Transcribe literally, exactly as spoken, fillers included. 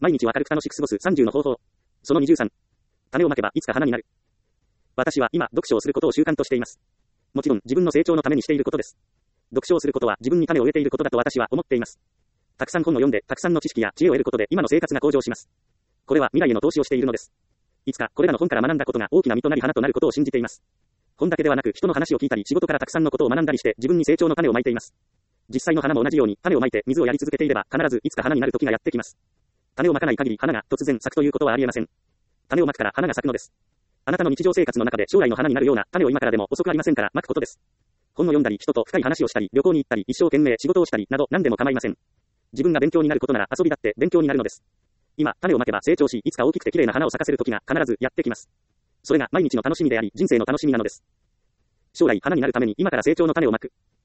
毎日を明るく楽しく過ごすさんじゅうの方法。そのにじゅうさん。種をまけばいつか花になる。私は今、読書をすることを習慣としています。もちろん自分の成長のためにしていることです。読書をすることは自分に種を植えていることだと私は思っています。たくさん本を読んで、たくさんの知識や知恵を得ることで今の生活が向上します。これは未来への投資をしているのです。いつかこれらの本から学んだことが大きな実となり花となることを信じています。本だけではなく人の話を聞いたり仕事からたくさんのことを学んだりして自分に成長の種をまいています。実際の花も同じように種をまいて水をやり続けていれば必ずいつか花になる時がやってきます。種をまかない限り花が突然咲くということはありえません。種をまくから花が咲くのです。あなたの日常生活の中で将来の花になるような種を今からでも遅くありませんからまくことです。本を読んだり人と深い話をしたり旅行に行ったり一生懸命仕事をしたりなど何でも構いません。自分が勉強になることなら遊びだって勉強になるのです。今種をまけば成長しいつか大きくて綺麗な花を咲かせる時が必ずやってきます。それが毎日の楽しみであり人生の楽しみなのです。将来花になるために今から成長の種をまく。